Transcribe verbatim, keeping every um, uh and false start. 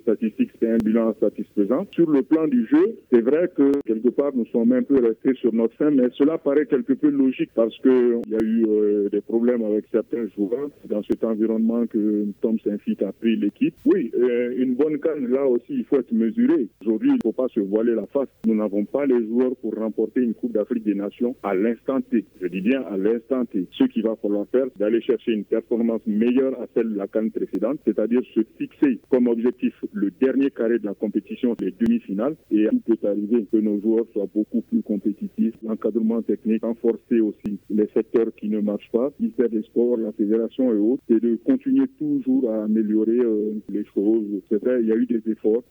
statistiques, c'est un bilan satisfaisant. Sur le plan du jeu, c'est vrai que quelque part nous sommes un peu restés sur notre fin, mais cela paraît quelque peu logique parce qu'il y a eu euh, des problèmes avec certains joueurs dans cet environnement que Tom Saint-Fit a pris l'équipe. Oui, euh, une bonne canne, là aussi, il faut être mesuré. Aujourd'hui, il ne faut pas se voiler la face. Nous n'avons pas les joueurs pour remporter une Coupe d'Afrique des Nations à l'instant T. Je dis bien à l'instant T. Ce qu'il va falloir faire, c'est d'aller chercher une performance meilleure à celle de la canne précédente, c'est-à-dire se fixer comme objectif le dernier carré de la compétition, les demi-finales, et tout peut arriver que nos joueurs soient beaucoup plus compétitifs. L'encadrement technique, renforcer aussi les secteurs qui ne marchent pas, le ministère des Sports, la fédération et autres, et de continuer toujours à améliorer euh, les choses. C'est vrai, il y a eu des efforts,